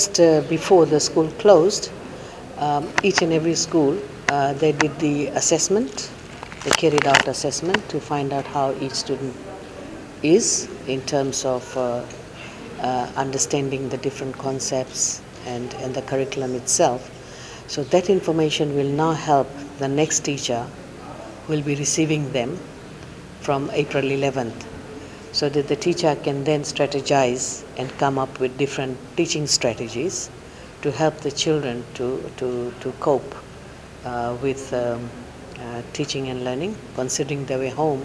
just before the school closed, each and every school, they did the assessment. They carried out assessment to find out how each student is in terms of understanding the different concepts and the curriculum itself. So that information will now help the next teacher who will be receiving them from April 11th, so that the teacher can then strategize and come up with different teaching strategies to help the children to cope with teaching and learning, considering they were home